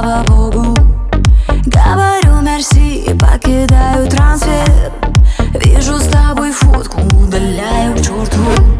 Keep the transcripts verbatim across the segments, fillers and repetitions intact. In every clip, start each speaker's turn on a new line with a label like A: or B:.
A: слава богу. Говорю мерси, покидаю трансфер. Вижу с тобой фотку, удаляю к черту.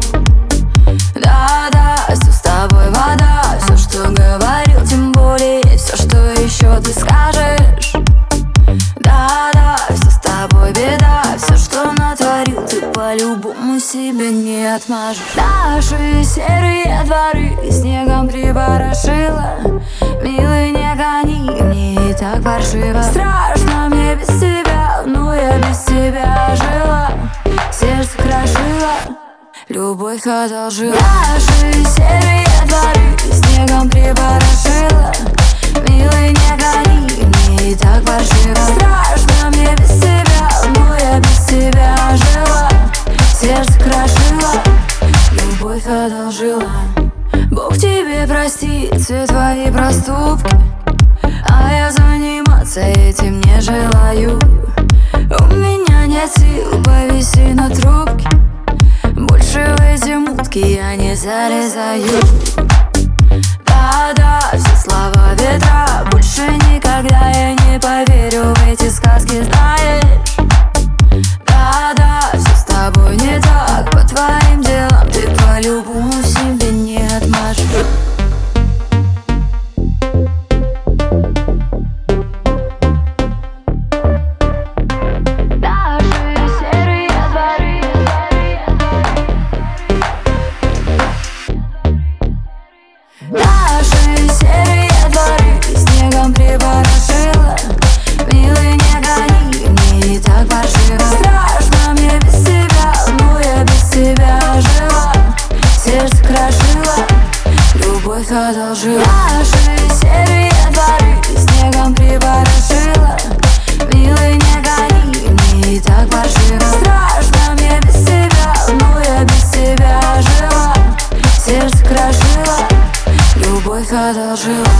A: Да-да, все с тобой вода. Все, что говорил, тем более все, что еще ты скажешь. Да-да, все с тобой беда. Все, что натворил, ты по-любому себе не отмажешь. Наши серые дворы снегом припорошила. Милый, не гони, мне и так паршиво. Страшно мне без тебя, но я без тебя жила. Сердце крошила, любовь одолжила. Наши серые дворы снегом припорошила. Милый, не гони, мне и так паршиво. Страшно мне без тебя, но я без тебя жила. Сердце крошила, любовь одолжила. Бог тебе простит все твои проступки, а я заниматься этим не желаю. У меня нет сил, повиси на трубке. Больше в эти мутки я не залезаю. Да-да, все слова ветра. Больше никогда я не поверю в эти сказки, знаешь. Да-да, все с тобой не так. По твоим делам ты по-любому себе не отмажешь. Наши серые дворы снегом припорошила. Милый, не гони, мне и так паршиво. Страшно мне без тебя, но я без тебя жила. Сердце крошила, любовь одолжила. Наши серые дворы снегом припорошила. Милый, не гони, мне и так паршиво. Страшно мне без тебя, но я без тебя жила. Сердце крошила, любовь одолжила.